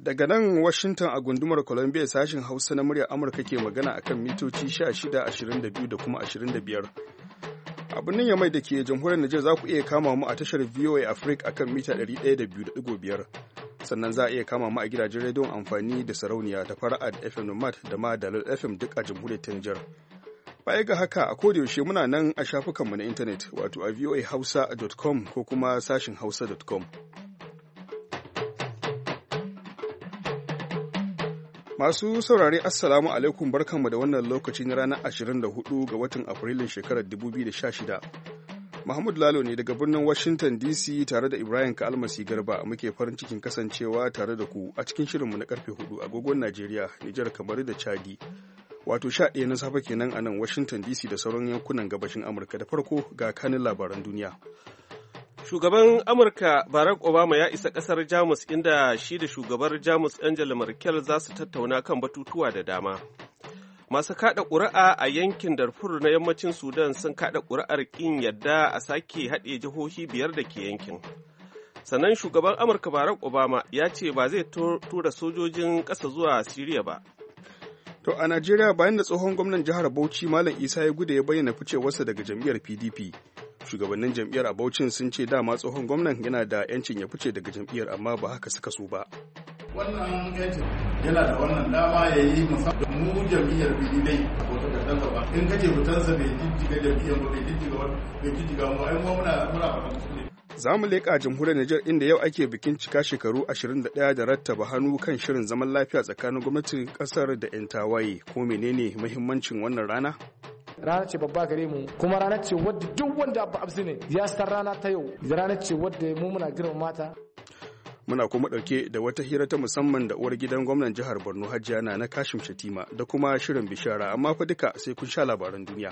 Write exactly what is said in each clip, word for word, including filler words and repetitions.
Daga nan Washington a gundumar Columbia sashen Hausa na muryar Amurka ke magana akan mitoci sha shida, ashirin da biyu da kuma ashirin da biyar. A birnin Yamai da ke jamhuriyar Nijar za ku iya kama mu a tashar V O A Africa akan mita ɗari ɗaya da biyu da ɗigo biyar. Sannan za a iya kama mu a gidajen rediyon amfani da sarauniya da fara'a da F M Nomad da ma Dalal F M duk a jamhuriyar ta Nijar. Baya ga haka a kodayaushe muna nan a shafukanmu na intanet wato a voa hausa dot com ko kuma sashin hausa dot com. Masu saurare Assalamu alaikum barkanmu da wannan lokaci na ranar ashirin da hudu ga watan Afrilun shekarar dubu biyu da sha shida. Mahmud Lalo ne daga birnin Washington D C tare da Ibrahim Kalmasi Garba muke farin cikin kasancewa tare da ku a cikin shirinmu na karfe hudu agogon Najeriya, Nijar, Kamaru da Chadi. Wato sha ɗaya na safe kenan a nan Washington D C da sauran yankunan gabashin Amurka. Da farko ga kanin labaran duniya. Shugaban Amurka Barack Obama ya isa ƙasar Jamus inda shi da shugabar Jamus Angela Merkel za su tattauna kan batutuwa da dama. Masu kaɗa ƙuri'a a yankin Darfur na yammacin Sudan sun kaɗa ƙuri'ar ƙin yadda a sake haɗe jihohi biyar da ke yankin. Sannan shugaban Amurka Barack Obama ya ce ba zai tura sojojin ƙasa zuwa Siriya ba. To a Najeriya bayan da tsohon gwamnan jihar Bauchi Malam Isa ya gude ya bayyana ficewarsa daga jam'iyyar P D P. Shugabannin jam'iyyar a Bauchin sun ce dama tsohon gwamnan yana da yancin ya fice daga jam'iyyar amma ba haka suka so ba. Wannan yancin yana da wannan dama ya yi musamman mu jam'iyyar P D P a wata kaddansa ba. In kace fitansa bai jijjiga jam'iyyar ba bai jijjiga bai jijjiga mu ai mu muna muna fatan ne. Za mu leƙa jamhuriyar Nijar inda yau ake bikin cika shekaru ashirin da ɗaya da rattaba hannu kan shirin zaman lafiya tsakanin gwamnatin ƙasar da 'yan tawaye. Ko menene muhimmancin wannan rana? Rana ce babba gare mu kuma rana ce wadda duk wanda abu absi ne ya san rana ta yau rana ce wadda mu muna girmama mata. Muna kuma ɗauke da wata hira ta musamman da uwar gidan gwamnan jihar Borno Hajiya na Kashim Shatima da kuma shirin bishara amma fa duka sai kun sha labaran duniya.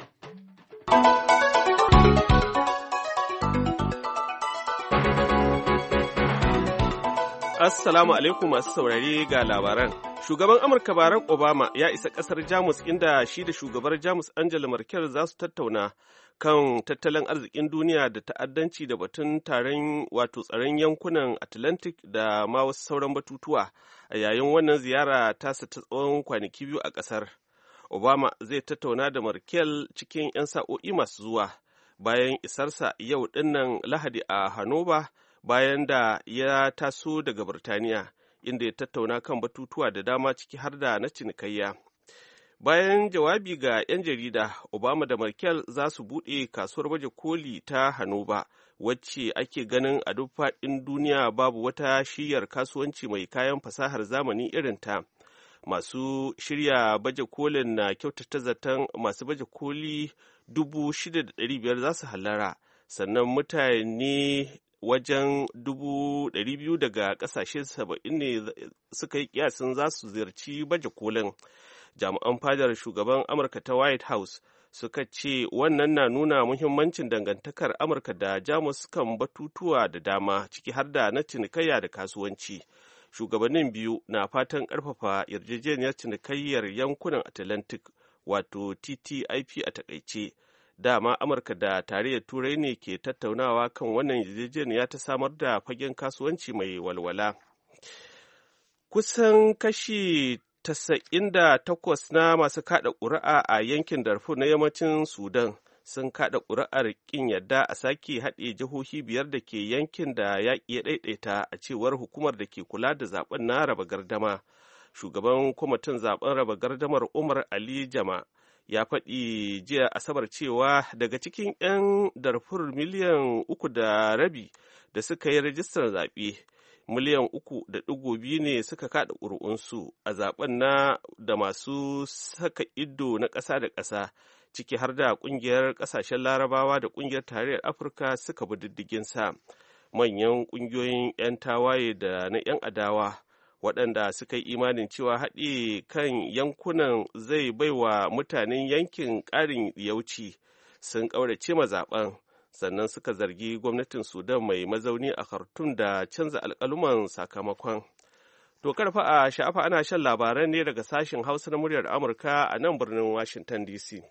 Assalamu alaikum masu saurari ga labaran. Shugaban Amurka Barack Obama ya isa ƙasar Jamus inda shi da shugabar Jamus Angela Merkel za su tattauna kan tattalin arzikin duniya da ta'addanci da batun taron wato tsaron yankunan Atlantic da ma wasu sauran batutuwa a yayin wannan ziyara tasa ta tsawon kwanaki biyu a ƙasar. Obama zai tattauna da Merkel cikin 'yan sa'o'i masu zuwa bayan isarsa yau dinnan Lahadi a Hanover. Bayan da ya taso daga Birtaniya, inda ya tattauna kan batutuwa da dama ciki har da na cinikayya. Bayan jawabi ga 'yan jarida, Obama da Merkel za su buɗe kasuwar baje koli ta Hanover, wacce ake ganin a duk faɗin duniya babu wata shiyar kasuwanci mai kayan fasahar zamani irin ta. Masu shirya baje kolin na kyautata zaton masu baje koli dubu shida da ɗari biyar za su hallara, sannan mutane wajen dubu ɗari biyu daga ƙasashe saba'in ne suka yi kiyasin za su ziyarci baje kolin. Jami'an fadar shugaban Amurka ta White House suka ce wannan na nuna muhimmancin dangantakar Amurka da Jamus kan batutuwa da dama ciki har da na cinikayya da kasuwanci. Shugabannin biyu na fatan ƙarfafa yarjejeniyar cinikayyar yankunan Atlantic wato T T I P a takaice. Dama Amurka da tarayyar Turai ne ke tattaunawa kan wannan yarjejeniya ta samar da fagen kasuwanci mai walwala. Kusan kashi tasa'in da takwas na masu kada ƙuri'a a yankin Darfur na yammacin Sudan sun kada ƙuri'ar ƙin yadda a sake haɗe jihohi biyar da ke yankin da yaƙi ya ɗaiɗaita a cewar hukumar da ke kula da zaben na raba gardama. Shugaban kwamitin zaben raba gardamar Umar Ali Jama ya faɗi jiya Asabar cewa daga cikin 'yan Darfur miliyan uku da rabi da suka yi rajistar zaɓe, miliyan uku da ɗigo biyu ne suka kaɗa ƙuri'unsu a zaɓen na da masu saka ido na ƙasa da ƙasa, ciki har da ƙungiyar ƙasashen Larabawa da ƙungiyar Tarayyar Afirka suka bi diddigin sa. Manyan ƙungiyoyin 'yan tawaye da na 'yan adawa waɗanda suka yi imanin cewa haɗe kan yankunan zai baiwa mutanen yankin ƙarin yauci sun ƙaurace mazaɓen, sannan suka zargi gwamnatin Sudan mai mazauni a Khartoum da canza alƙaluman sakamakon. To karfa a sha'afa ana shan labaran ne daga sashen Hausa na muryar Amurka a nan birnin Washington D C.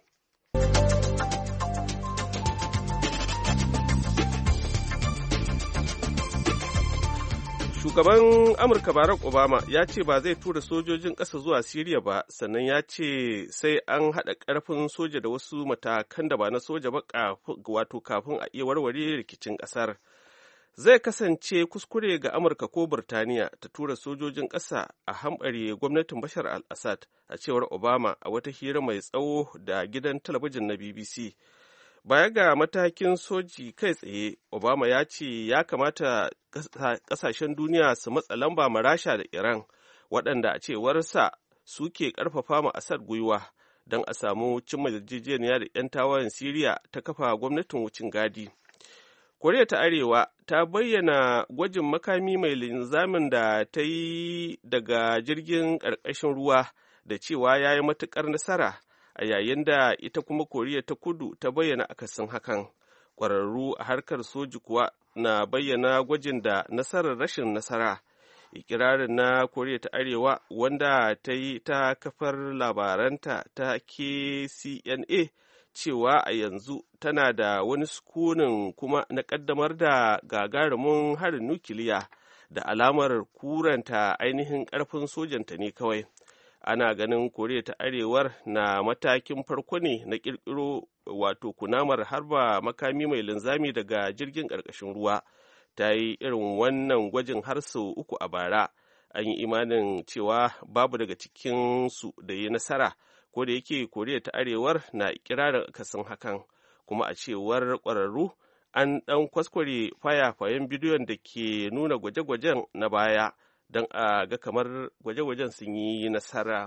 Shugaban Amurka Barack Obama ya ce ba zai tura sojojin ƙasa zuwa Siriya ba, sannan ya ce sai an haɗa ƙarfin soja da wasu matakan da ba na soja ba wato kafin a iya warware rikicin ƙasar. Zai kasance kuskure ga Amurka ko Burtaniya ta tura sojojin ƙasa a hambare gwamnatin Bashar al-Assad, a cewar Obama a wata hira mai tsawo da gidan talabijin na B B C. Baya ga matakin soji kai tsaye, Obama ya ce ya kamata ƙasashen duniya su matsa lamba ma Rasha da Iran, waɗanda a cewarsa suke ƙarfafa ma Assad gwiwa don a samu cimma yarjejeniya da 'yan tawayen Siriya ta kafa gwamnatin wucin gadi. Koriya ta Arewa ta bayyana gwajin makami mai linzamin da ta yi daga jirgin ƙarƙashin ruwa da cewa ya yi matuƙar nasara, a yayin da ita kuma Koriya ta Kudu ta bayyana akasin hakan. Ƙwararru a harkar soji kuwa na bayyana gwajin da nasarar rashin nasara. Ikirarin na Koriya ta Arewa wanda ta yi ta kafar labaranta ta K C N A cewa a yanzu tana da wani sukunin kuma na ƙaddamar da gagarumin harin nukiliya da alamar kuranta ainihin ƙarfin sojanta ne kawai. Ana ganin Koriya ta Arewar na matakin farko ne na ƙirƙiro wato kunamar harba makami mai linzami daga jirgin ƙarƙashin ruwa. Ta yi irin wannan gwajin har sau uku a bara. An yi imanin cewa babu daga cikinsu da ya nasara, ko da yake Koriya ta Arewar na ikirarin akasin hakan, kuma a cewar ƙwararru an ɗan kwaskware fayafayen bidiyon da ke nuna gwaje-gwajen na baya don a ga kamar gwaje-gwajen sun yi nasara.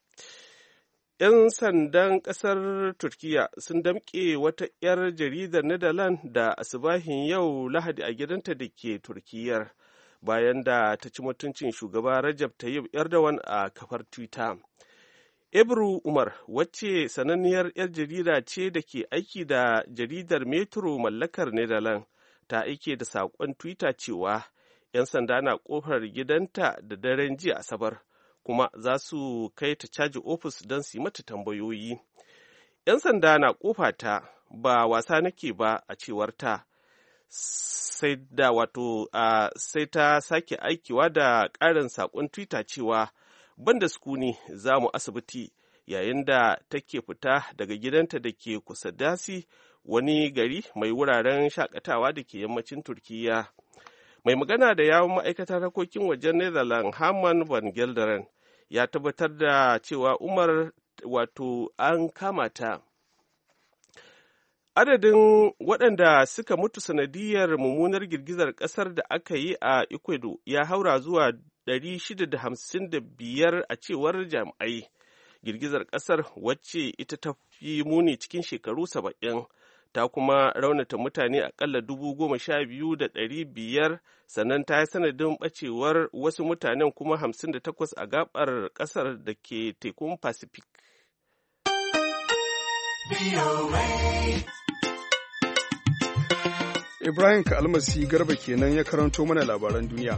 'Yan sandan ƙasar Turkiyya sun damƙe wata 'yar jaridar Netherlands da asubahin yau Lahadi a gidanta da ke Turkiyyar, bayan da ta ci mutuncin shugaba Rajab Tayyip Erdogan a kafar Twitter. Ebru Umar, wacce sananniyar 'yar jarida ce da ke aiki da jaridar Metro mallakar Netherlands, ta aike da saƙon Twitter cewa 'yan sanda na ƙofar gidanta da daren jiya Asabar, kuma za su kai ta caji ofis don su yi mata tambayoyi. 'Yan sanda na ƙofa ta, ba wasa nake ba a cewar ta, sai da wato a sai ta sake aikiwa da ƙarin saƙon Twitter cewa ban da sukuni za mu asibiti, yayin da take fita daga gidanta da ke kusa dasi, wani gari mai wuraren shakatawa da ke yammacin Turkiyya. Mai magana da yawon ma'aikatar harkokin wajen Netherlands Herman van Gelderen ya tabbatar da cewa Umar wato an kama ta. Adadin waɗanda suka mutu sanadiyar mummunar girgizar ƙasar da aka yi a Ecuador ya haura zuwa ɗari shida da hamsin da biyar a cewar jami'ai. Girgizar ƙasar, wacce ita ta fi muni cikin shekaru saba'in, ta kuma raunata mutane akalla dubu goma sha biyu da ɗari biyar, sannan ta yi sanadin ɓacewar wasu mutanen kuma hamsin da takwas a gabar ƙasar da ke tekun Pacific. Ibrahim Kalmasi Garba kenan ya karanto mana labaran duniya.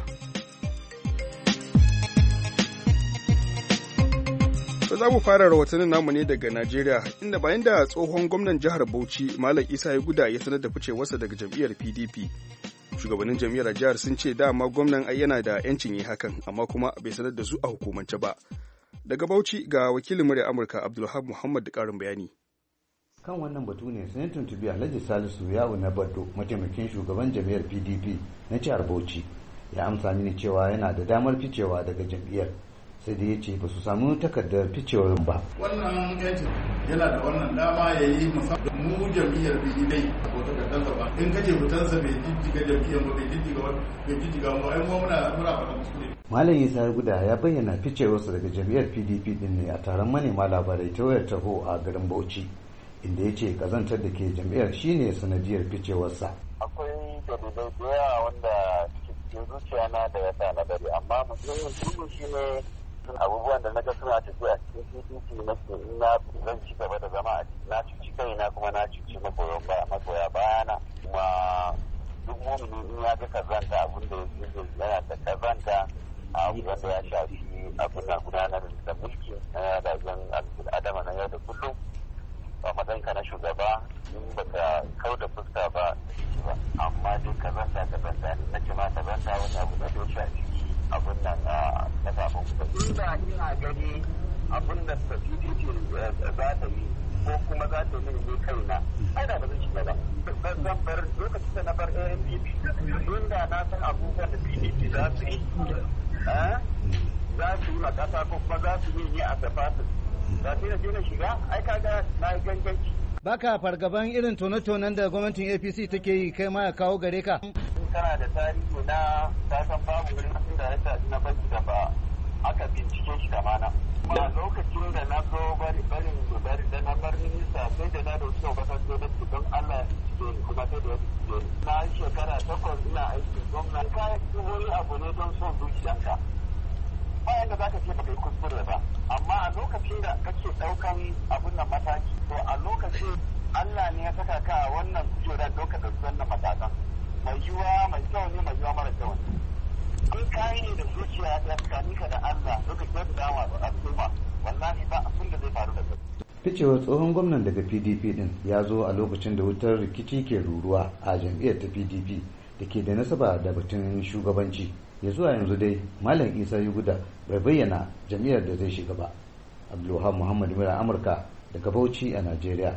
To za mu fara rahotannin namu ne daga Najeriya, inda bayan da tsohon gwamnan jihar Bauchi Malam Isa ya guda ya sanar da ficewarsa daga jam'iyyar P D P. Shugabannin jam'iyyar jihar sun ce dama gwamnan ai yana da 'yancin yi hakan, amma kuma bai sanar da su a hukumance ba. Daga Bauchi ga wakilin murya Amurka Abdulhab Muhammad da ƙarin bayani. Kan wannan batu ne sun tuntubi Alhaji Salisu Yawu na Baddo, mataimakin shugaban jam'iyyar P D P na jihar Bauchi. Ya amsa mini cewa yana da damar ficewa daga jam'iyyar, sai da ya ce ba su samu takardar ficewar ba. Wannan yancin yana da wannan dama ya yi musamman mu jam'iyyar P D P ko takardarsa ba. In kace fitansa bai jijjiga jam'iyyar ba, bai jijjiga bai jijjiga mu ai mu muna muna faɗa kuskure. Malam Isa Guda ya bayyana ficewarsa daga jam'iyyar P D P din ne a taron manema labarai ta wayar tarho a garin Bauchi, inda ya ce kazantar da ke jam'iyyar shine sanadiyar ficewarsa. Akwai dalilai da yawa wanda cikin zuciya na da ya sa na dare, amma mutumin tudu shi ne abubuwan da naga suna tafiya a cikin P D P na ke ina zan ci gaba da zama a ciki, na cuci kaina kuma na cuci magoya bayana, kuma duk mumini in ya ga kazanta abin da yake yana da kazanta a wanda ya shafi abin na gudanar da mulki na rayuwar adama na yau da kullum. A matsayinka na shugaba in baka kau da fuska ba ba amma dai kazanta kazanta ne na ce ma kazanta wani abu da ya shafi ni a safatin da sai na je na shiga ai kaga na yi ganganci. Baka fargaban irin tone-tonen da gwamnatin A P C take yi kai ma ya kawo gare ka? Kana da tarihi na kasan babu wurin da ya sa na banki da ba aka bincike shi da mana. Kuma lokacin da na zo bari barin bari da na bar minista sai da na dauki obasan gwamnati don Allah ya bincike ni kuma sai da ya bincike ni. Na shekara takwas ina aiki gwamnati kayan wani abu ne don son zuciyanka. Bayan da za ka ce ba kai kuskure ba, amma a lokacin da kake ɗaukan abun nan mataki, to a lokacin Allah ne ya saka ka a wannan kujerar ɗaukar da wannan matakan. Mai yiwuwa mai kyau ne, mai yiwuwa mara kyau ne. In ka yi da zuciya ya tsakani ka da Allah lokacin da dama a al'umma, wallahi ba abin da zai faru da kai. Ficewar tsohon gwamnan daga P D P din ya zo a lokacin da wutar rikici ke ruruwa a jam'iyyar ta P D P da ke da nasaba da batun shugabanci. Ya zuwa yanzu dai Malam Isa Yuguda bai bayyana jam'iyyar da zai shiga ba. Abdulwahab Muhammad Mura Amurka daga Bauchi a Najeriya.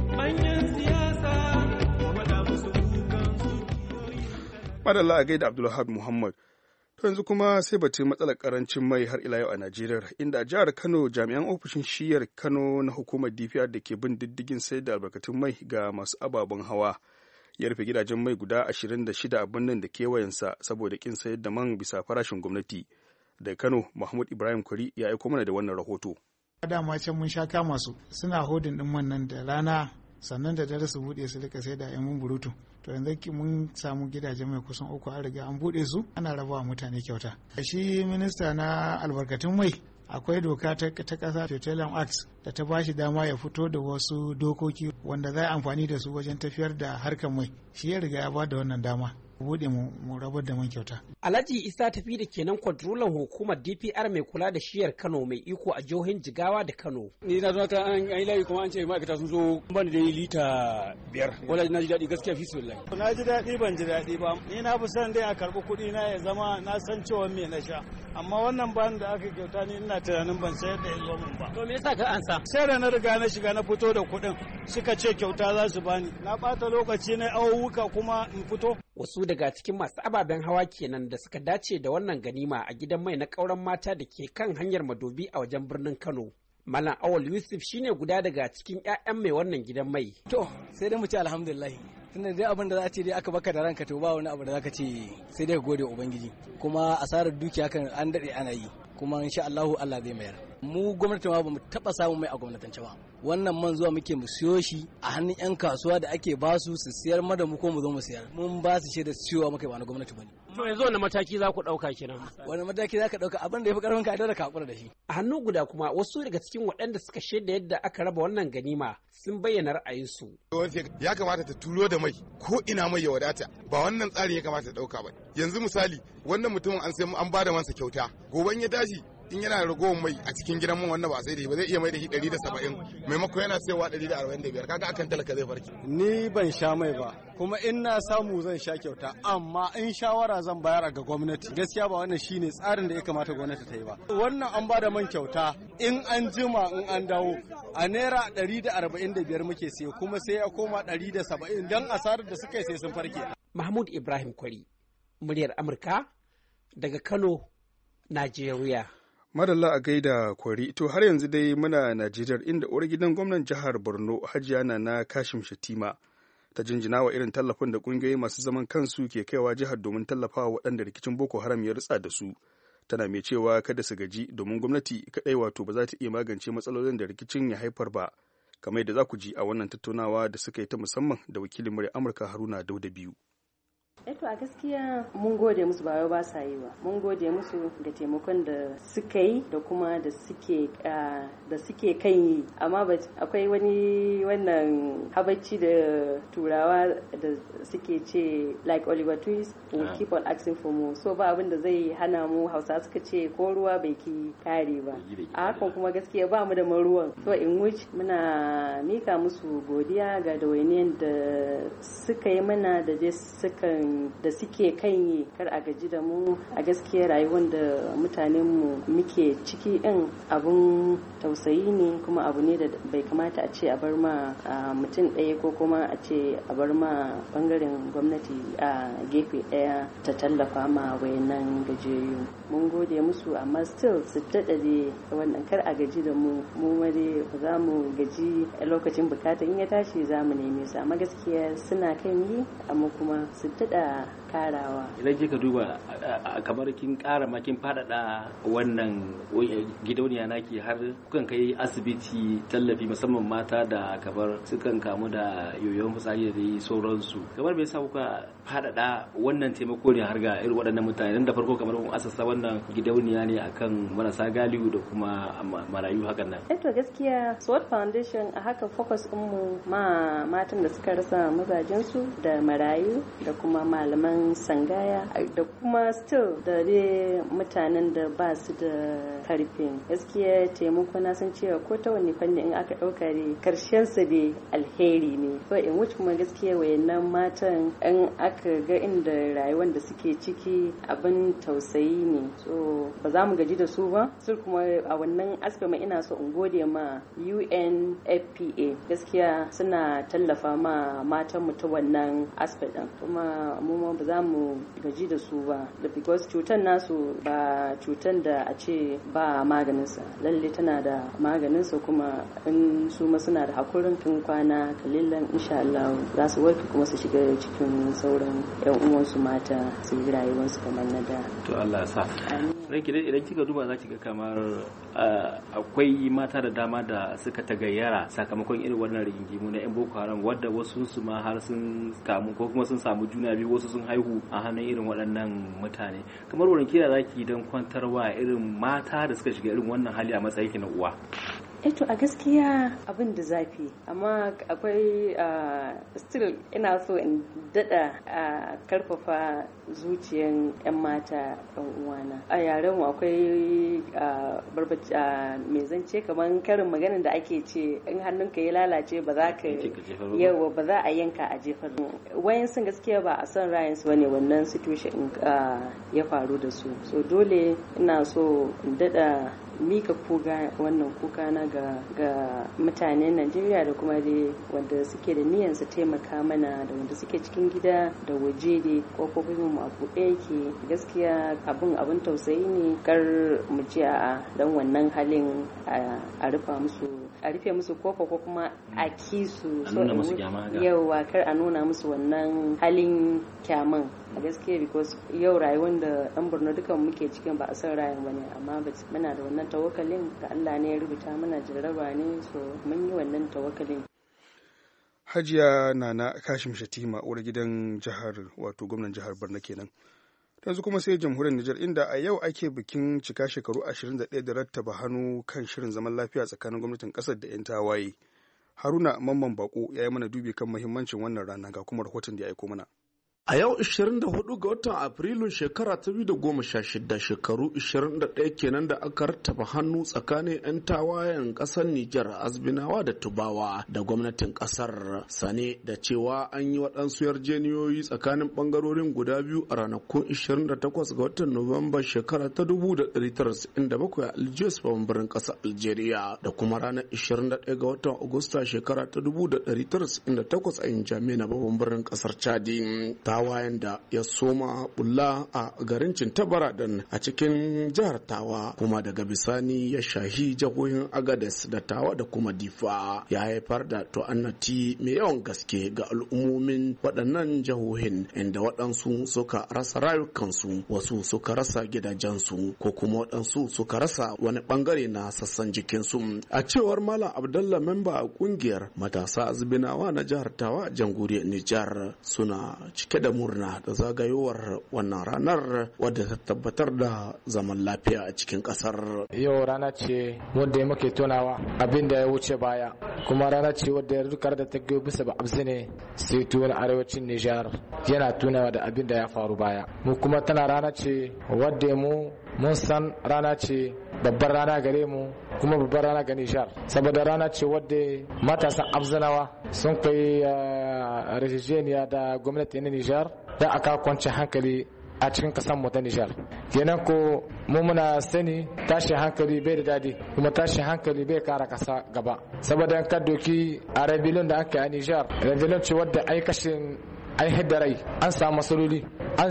Madalla a gaida Abdulwahab Muhammad. To yanzu kuma sai batun matsalar karancin mai har ila yau a Najeriya, inda a jihar Kano jami'an ofishin shiyar Kano na hukumar D P R da ke bin diddigin sayar da albarkatun mai ga masu ababen hawa ya rufe gidajen mai guda ashirin da shida a birnin da kewayensa saboda kin sayar da man bisa farashin gwamnati. Daga Kano, Mahmud Ibrahim Kwari ya aiko mana da wannan rahoto. Dama can mun sha kama su suna hodin din man nan da rana sannan da dare su bude su rika sai da yan burutu. To yanzu mun samu gidajen mai kusan uku an riga an bude su ana rabawa mutane kyauta. Shi minista na albarkatun mai akwai doka ta kasa Petroleum Act da ta bashi dama ya fito da wasu dokoki wanda za a amfani da su wajen tafiyar da harkar mai. Shi ya riga ya ba da wannan dama. Bude mu rabar da man kyauta. Alhaji Isa tafi da kenan kwadrolan hukumar D P R mai kula da shiyar Kano mai iko a jihohin Jigawa da Kano. Ni na zo ta an yi layi kuma an ce ma'aikata sun zo ban da lita biyar. Wala na ji daɗi gaskiya fi wallahi. Na ji daɗi ban ji daɗi ba. Ni na fi son dai a karɓi kuɗi na ya zama na san cewa me na sha. Amma wannan ban da aka kyauta ni ina tunanin ban sayar da ya zo min ba. To me yasa ka ansa? Sai da na riga na shiga na fito da kuɗin suka ce kyauta za su bani. Na ɓata lokaci na awuka kuma in fito. Wasu daga cikin masu ababen hawa kenan da suka dace da wannan ganima a gidan mai na ƙauren mata da ke kan hanyar Madobi a wajen birnin Kano. Malam Awal Yusuf shine guda daga cikin 'ya'yan mai wannan gidan mai. To sai dai mu ce alhamdulillah. Tunda dai abin da za a ce dai aka baka da ranka to ba wani abu da zaka ce sai dai ka gode ubangiji. Kuma asarar dukiya kan an dade ana yi. Kuma insha Allahu Allah zai mayar. Mu gwamnati ma bamu taba samun mai a gwamnatance ba. Wannan man zuwa muke mu siyo shi a hannun yan kasuwa da ake ba su su siyar mada mu ko mu zo mu siyar. Mun ba su shaida cewa muke ba na gwamnati bane. To yanzu wani mataki za ku dauka kenan? Wani mataki za ka dauka abin da yafi karfin ka da ka hakura da shi. A hannu guda kuma wasu daga cikin waɗanda suka shaida yadda aka raba wannan ganima sun bayyana ra'ayinsu. Ya kamata ta tulo da mai ko ina mai ya wadata ba wannan tsarin ya kamata ta dauka ba. Yanzu misali wannan mutumin an sai an ba da mansa kyauta goban ya tashi in yana ragowar mai a cikin gidan man wannan ba sai da ba zai iya mai da shi ɗari da saba'in maimakon yana sayowa ɗari da arba'in da biyar kaga akan talaka zai farki. Ni ban sha mai ba kuma in na samu zan sha kyauta amma in shawara zan bayar ga gwamnati gaskiya ba wannan shine tsarin da ya kamata gwamnati ta yi ba. Wannan an ba da man kyauta in an jima in an dawo a naira ɗari da arba'in da biyar muke siya kuma sai ya koma ɗari da saba'in don asarar da suka yi sai sun farke. Mahmud Ibrahim Kwari, muryar Amurka daga Kano, Najeriya. Madalla a gaida Kwari, to har yanzu dai muna Najeriya inda uwar gidan gwamnan jihar Borno Hajiya Nana Kashim Shatima ta jinjina wa irin tallafin da kungiyoyi masu zaman kansu ke kaiwa jihar domin tallafawa waɗanda rikicin Boko Haram ya ritsa da su. Tana mai cewa kada su gaji domin gwamnati kaɗai wato ba za ta iya magance matsalolin da rikicin ya haifar ba, kamar yadda za ku ji a wannan tattaunawa da suka yi ta musamman da wakilin murya Amurka Haruna Dauda biyu. Eto a gaskiya mun gode musu ba ba sa yi ba, mun gode musu da taimakon da suka yi da kuma da suke da suke kan yi, amma akwai wani wannan habacci da turawa da suke ce like Oliver Twist will keep on asking for more, so ba abin da zai hana mu. Hausa suka ce ko ruwa bai ki kare ba, a hakan kuma gaskiya ba mu da ruwan, so in which muna mika musu godiya ga dawainiyar da suka yi mana da dai sukan da suke kan yi kar a gaji da mu. A gaskiya rayuwar da mutanen mu muke ciki din abun tausayi ne, kuma abu ne da bai kamata a ce a bar ma mutum ɗaya ko kuma a ce a bar ma bangaren gwamnati a gefe ɗaya ta tallafa ma wayannan gajiyayyu. Mun gode musu, amma still su daɗa da wannan kar a gaji da mu. Mu wani ba za mu gaji a lokacin bukata in ya tashi za mu neme su, amma gaskiya suna kan yi, amma kuma su daɗa karawa. Idan kika duba kamar kin kara ma kin faɗaɗa wannan gidauniya naki har kukan kai asibiti tallafi musamman mata da kamar sukan kamu da yoyon fitsari da sauransu. Kamar bai sa kuka faɗaɗa wannan taimako ne har ga irin waɗannan mutane? Dan da farko kamar kun asasa wannan gidauniya ne akan marasa galihu da kuma marayu hakan nan. Eh to gaskiya SWOT Foundation a haka focus din mu ma matan da suka rasa mazajensu da marayu da kuma malaman sangaya da kuma still da dai mutanen da ba su da karfin. Gaskiya taimako na san cewa ko ta wani fanni in aka ɗauka ne karshen sa dai alheri ne. So in which kuma gaskiya wayannan matan in aka ga inda rayuwar da suke ciki abin tausayi ne. So ba za mu gaji da su ba. Su kuma a wannan aspect ina so in gode ma U N F P A. Gaskiya suna tallafa ma matan mu ta wannan aspect din. Kuma mu ma ba za mu gaji da su ba, because cutar nasu ba cutar da a ce ba maganinsa. Lalle tana da maganinsa, kuma in su ma suna da hakurin tun kwana kalilan insha Allah za su warke kuma su shiga cikin sauran yan uwansu mata su yi rayuwarsu kamar na da. To Allah sa. Ranki dai idan kika duba za ki ga kamar akwai mata da dama da suka tagayyara sakamakon irin wannan rigingimu na yan Boko Haram, wadda wasu su ma har sun kamu ko kuma sun samu juna biyu, wasu sun haihu a hannun irin waɗannan mutane. Kamar wurin kira zaki don kwantarwa irin mata da suka shiga irin wannan hali a matsayin na uwa? Eto a gaskiya abin da zafi, amma akwai still ina so in dada karfafa zuciyan 'yan mata 'yan uwana. A yaren mu akwai barbaci mai zance kamar karin maganin da ake ce in hannunka ya lalace ba za ka yawa ba za a yanka a jefar. Wayan sun gaskiya ba a son rayan su bane wannan situation ya faru da su. So dole ina so in dada mika kuga wannan kuka na ga ga mutanen Najeriya da kuma dai wanda suke da niyyar su taimaka mana, da wanda suke cikin gida da waje dai kofofin mu a buɗe yake. Gaskiya abin abin tausayi ne, kar mu ji a dan wannan halin a rufa musu a rufe musu kofa ko kuma a kisu so yawa kar a nuna musu wannan halin kyaman a gaskiya, because yau rayuwar da dan Borno dukan muke cikin ba a san rayuwar bane, amma muna da wannan tawakkalin da Allah ne ya rubuta mana jarraba ne, so mun yi wannan tawakkalin. Hajiya Nana Kashim Shatima uwar gidan jihar wato gwamnan jihar Borno kenan. Yanzu kuma sai jamhuriyar Nijar, inda a yau ake bikin cika shekaru ashirin da ɗaya da rattaba hannu kan shirin zaman lafiya tsakanin gwamnatin ƙasar da 'yan tawaye. Haruna Mamman Bako ya yi mana dubi kan muhimmancin wannan rana, ga kuma rahoton da ya aiko mana. A yau ishirin da hudu ga watan Afrilun shekara ta biyu da goma sha shida, shekaru ishirin da ɗaya kenan da aka rattaba hannu tsakanin 'yan tawayen ƙasar Nijar, Azbinawa da Tubawa da gwamnatin ƙasar, sane da cewa an yi waɗansu yarjeniyoyi tsakanin ɓangarorin guda biyu a ranakun ishirin da takwas ga watan Nuwamba shekara ta dubu da ɗari tara casa'in da bakwai a Algiers, babban birnin ƙasar Algeria, da kuma ranar ishirin da ɗaya ga watan Agusta shekara ta dubu da ɗari tara casa'in da takwas a Injamena, babban birnin ƙasar Chadi. Tawayen da ya soma bulla a garin Cintabaradan a cikin jihar Tawa, kuma daga bisani ya shahi jihohin Agades da Tawa da kuma Difa, ya haifar da ta'annati mai yawan gaske ga al'ummomin waɗannan jihohin, inda waɗansu suka rasa rayukansu, wasu suka rasa gidajensu, ko kuma waɗansu suka rasa wani ɓangare na sassan jikinsu. A cewar Malam Abdallah, memba a ƙungiyar matasa Azbinawa na jihar Tawa a jamhuriyar Nijar, suna cike da murna da zagayowar wannan ranar wadda ta tabbatar da zaman lafiya a cikin kasar. Yau rana ce wadda muke tunawa abin da ya wuce baya, kuma rana ce wadda ya rukar da ta goyi bisa ba abzi ne sai tuwon arewacin Nijar yana tunawa da abin da ya faru baya. Mu kuma tana rana ce wadda mu mun san rana ce babbar rana gare mu, kuma babbar rana ga Nijar, saboda rana ce wadda matasan abzanawa sun kai rajajeniya da gwamnati na Nijar da aka kwanci hankali a cikin kasar mu ta Nijar. Kenan ko mu muna sani tashin hankali bai da dadi kuma tashin hankali bai kara kasa gaba. Saboda ka doki a rebellion da aka yi a Nijar, rebellion ce wadda ai kashin ai rai an samu masaloli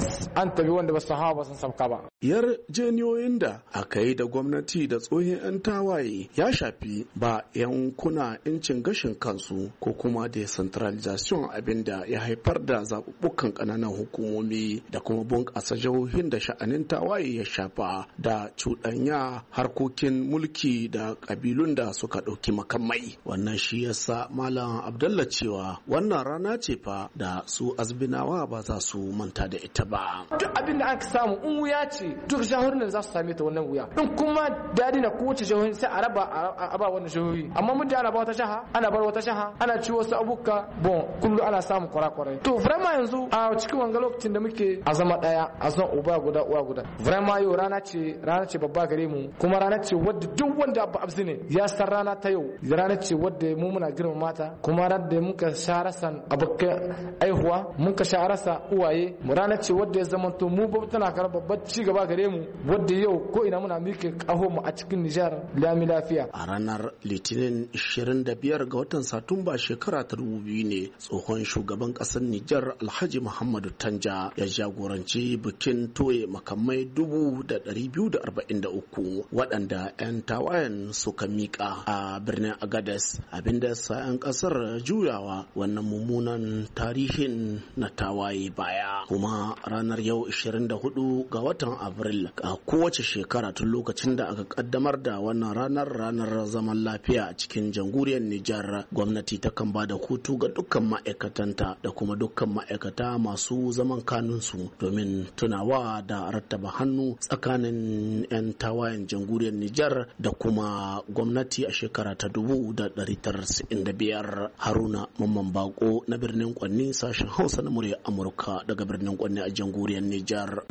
an tabi wanda ba su hawa ba sun sauka ba. Yarjejeniyoyin da aka yi da gwamnati da tsohon 'yan tawaye ya shafi ba yankuna incin gashin kansu ko kuma decentralization, abinda ya haifar da zaɓuɓɓukan ƙananan hukumomi da kuma bunƙasa jihohin da sha'anin tawaye ya shafa da cuɗanya harkokin mulki da ƙabilun da suka ɗauki makamai. Wannan shi yasa Malam Abdallah cewa wannan rana ce fa da su azbinawa ba za su manta da ita ba. Duk abin da aka samu in wuya ce duk jihohin za su same ta wannan wuya. In kuma dadi na kowace jihohi sai a raba a ba wannan jihohi. Amma mun da ana ba wata jiha, ana bar wata jiha, ana ci wasu abubuwa bon kullu ana samun kwarakwarai. To vraiment yanzu a cikin wanga lokacin da muke a zama daya a san uba guda uwa guda. Vraiment yau rana ce rana ce babba gare mu kuma rana ce wadda duk wanda ba abzi ne ya san rana ta yau. Rana ce wadda mu muna girmama mata kuma rana da muka sha rasan abokan aihuwa muka sha rasa uwaye mu rana ce wadda ya zama to mu ba tana kar babbar ci gaba gare mu wadda yau ko ina muna mike kaho mu a cikin Nijar lami lafiya. A ranar Litinin ishirin da biyar ga watan Satumba shekara ta dubu biyu ne tsohon shugaban kasar Nijar Alhaji Muhammadu Tanja ya jagoranci bikin toye makamai dubu da ɗari biyu da arba'in da uku waɗanda 'yan tawayen suka miƙa a birnin Agadez, abinda sa 'yan ƙasar juyawa wannan mummunan tarihin na tawaye baya. Kuma ranar yau ishirin da hudu ga watan Abril a kowace shekara tun lokacin da aka kaddamar da wannan ranar ranar zaman lafiya a cikin jamhuriyar Nijar, gwamnati ta kan ba da hutu ga dukkan ma'aikatanta da kuma dukkan ma'aikata masu zaman kanunsu domin tunawa da rattaba hannu tsakanin 'yan tawayen jamhuriyar Nijar da kuma gwamnati a shekara ta dubu da ɗari tara da biyar. Haruna Mamman Bako na birnin Kwanni, sashen Hausa na murya Amurka daga birnin Kwanni a jamhuriyar Nijar.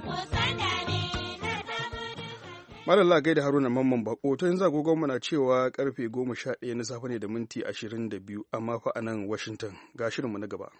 Malala gaida Haruna Mamman Bako, ta yanzu agogon na cewa karfe goma sha ɗaya na safe ne da minti ashirin da biyu amma fa a nan Washington. Ga shirinmu na gaba.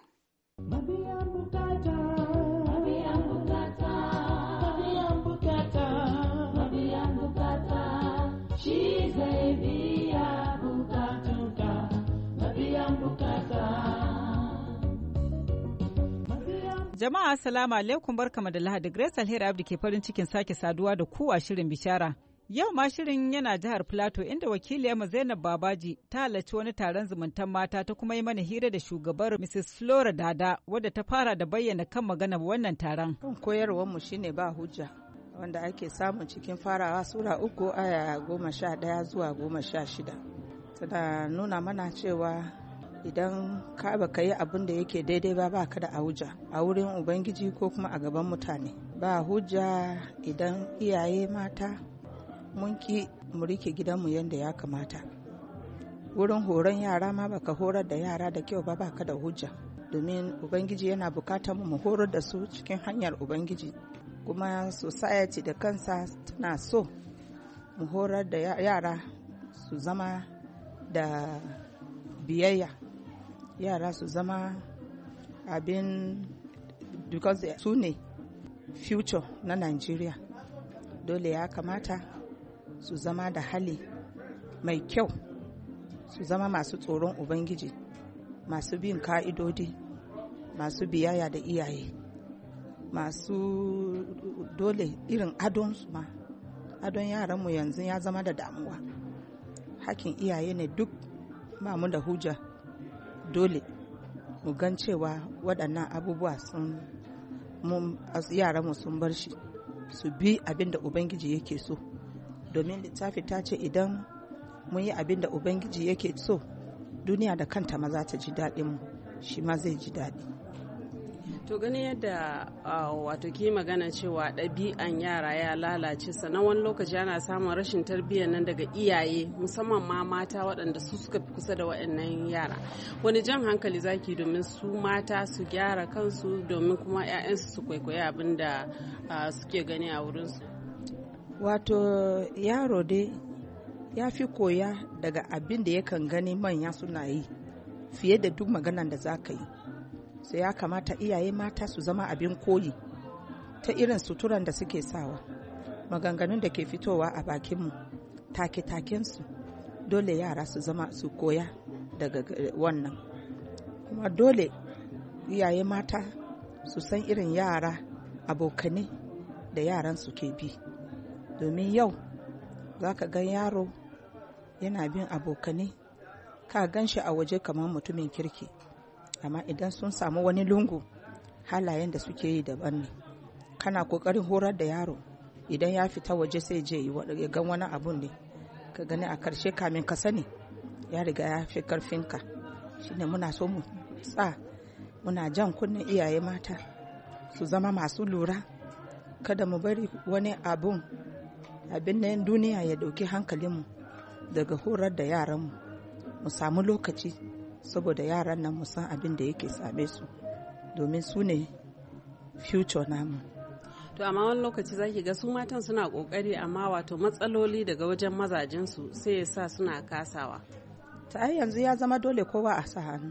Jama'a assalamu alaikum, barkamu da Lahadi. Grace Alheri Abdi ke farin cikin sake saduwa da ku a shirin bishara. Yau ma shirin yana jihar Plateau inda wakiliyarmu Zainab Babaji ta halarci wani taron zumuntan mata ta kuma yi mana hira da shugabar Missus Flora Dada wadda ta fara da bayyana kan maganar wannan taron. Koyarwar mu shine ba hujja wanda ake samun cikin farawa sura uku aya goma sha ɗaya zuwa goma sha shida. Tana nuna mana cewa idan ka baka yi abin da yake daidai ba ba ka da hujja a wurin ubangiji ko kuma a gaban mutane. Ba hujja idan iyaye mata mun ki mu rike gidanmu yadda ya kamata. Wurin horon yara ma baka horar da yara da kyau ba ba ka da hujja, domin ubangiji yana bukatar mu horar da su cikin hanyar ubangiji. Kuma society da kansa tana so mu horar da yara su zama da biyayya, yara su zama abin, because su ne future na Nigeria. Dole ya kamata su zama da hali mai kyau, su zama masu tsoron ubangiji, masu bin ka'idodi, masu biyayya da iyaye, masu dole irin adonsu ma. Adon yaranmu yanzu ya zama da damuwa. Hakkin iyaye ne duk ba mu da hujja. Dole mu gan cewa waɗannan abubuwa sun yaranmu sun bar shi su bi abin da ubangiji yake so, domin littafi ta ce idan mun yi abin da ubangiji yake so duniya da kanta ma za ta ji daɗin, shi ma zai ji daɗi. To gani yadda uh, wato ki magana cewa ɗabi'an yara ya lalace, sannan wani lokaci ana samun rashin tarbiyyar nan daga iyaye musamman ma mata waɗanda su suka fi kusa da waɗannan yara. Wani jan hankali zaki domin su mata su gyara kansu domin kuma 'ya'yansu su kwaikwayi abin da uh, suke gani a wurinsu? Wato yaro dai ya fi koya daga abin da yakan gani manya suna yi fiye da duk maganan da za ka yi. sai ya kamata iyaye mata su zama abin koyi ta irin suturan da suke sawa, maganganun da ke fitowa a bakinmu, take-takensu, dole yara su zama su koya daga wannan. Kuma dole iyaye mata su san irin yara abokane da yaran su ke bi, domin yau za ka gan yaro yana bin abokane, ka gan shi a waje kamar mutumin kirki, amma idan sun samu wani lungu halayen da suke yi daban ne. Kana kokarin horar da yaro, idan ya fita waje sai je ya gan wani abun ne, ka gani a karshe kamin ka sani ya riga ya fi karfinka. Shine muna so mu sa muna jan kunnen iyaye mata su zama masu lura, kada mu bari wani abun abin nan duniya ya dauki hankalinmu daga horar da yaranmu. Mu samu lokaci saboda yaran nan mu san abin da yake same su, domin su ne future namu. To amma wani lokaci zaki ga su matan suna kokari, amma wato matsaloli daga wajen mazajensu sai ya sa suna kasawa. Ta ai yanzu ya zama dole kowa a sa hannu,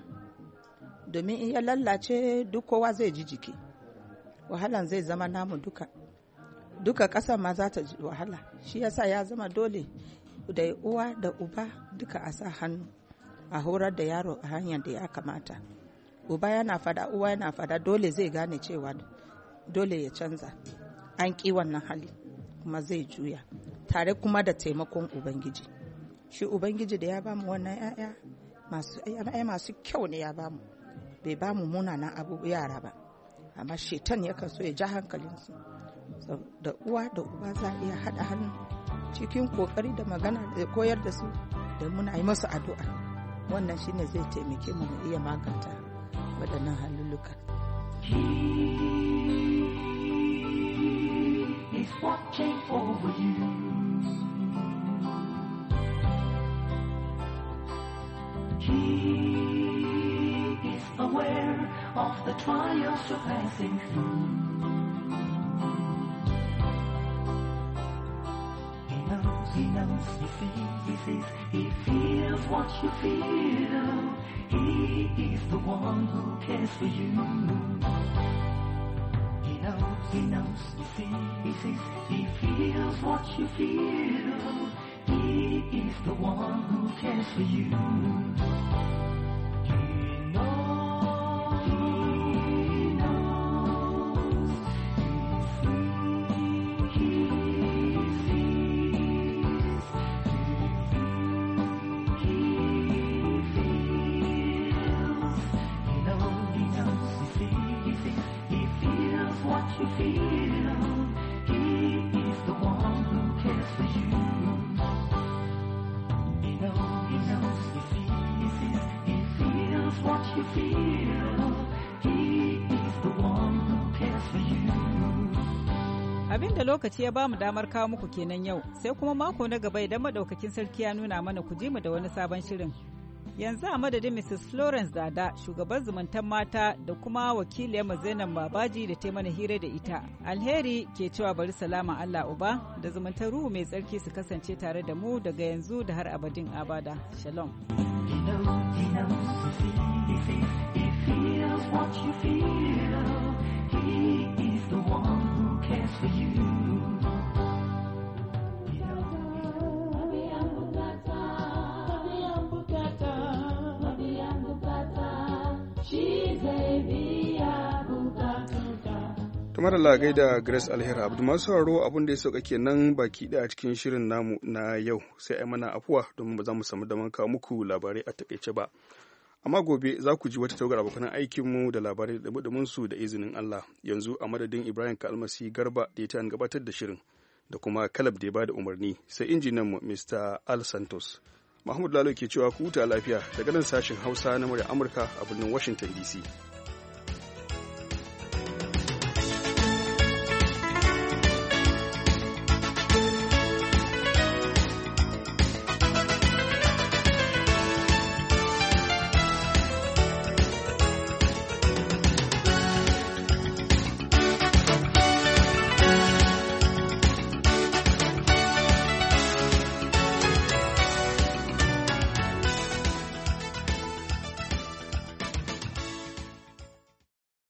domin in ya lallace duk kowa zai ji jiki, wahalan zai zama namu duka duka ƙasar ma za ta ji wahala. Shi yasa ya zama dole da uwa da uba duka a sa hannu a horar da yaro a hanyar da ya kamata. Uba yana fada, uwa yana fada, dole zai gane cewa dole ya canza, an ƙi wannan hali kuma zai juya, tare kuma da taimakon Ubangiji. Shi Ubangiji da ya bamu wannan 'ya'ya masu masu kyau ne ya bamu, bai bamu munanan abu yara ba, amma shetan yakan so ya ja hankalinsu. Da uwa da uba za a iya haɗa hannu cikin kokari da magana da koyar da su, da muna yi masu addu'a. Wannan shine zai taimake mu mu iya maganta waɗannan halulluka. He's watching over you. He is aware of the trials you're passing through. He knows, he knows, he sees, he sees, he feels what you feel. He is the one who cares for you. He knows, he knows, he sees, he sees, he feels what you feel. He is the one who cares for you. Abin da lokaci ya bamu damar kawo muku kenan yau, sai kuma mako na gaba idan madaukakin sarki ya nuna mana ku ji mu da wani sabon shirin. Yanzu a madadin Missus Florence Dada, shugaban zumuntan mata, da kuma wakiliyar Zainab Babaji da ta mana hira da ita. Alheri ke cewa bari salama Allah Uba da zumuntar ruhu mai tsarki su kasance tare da mu daga yanzu da har abadin abada. Shalom. kamar Allah gaida Grace Alheri Abdu. Masu sauraro abin da ya sauka kenan baki da a cikin shirin namu na yau, sai ai mana afuwa domin ba za mu samu daman kawo muku labarai a takaice ba. Amma gobe za ku ji wata tawagar abokan aikinmu da labarai da mudumin su da izinin Allah. Yanzu a madadin Ibrahim Kalmasi Garba da ya ta gabatar da shirin, da kuma Kalab da ya bada umarni, sai injinan mu Mister Al Santos. Mahmud Lalo ke cewa ku huta lafiya daga nan sashen Hausa na murya Amurka a birnin Washington D C.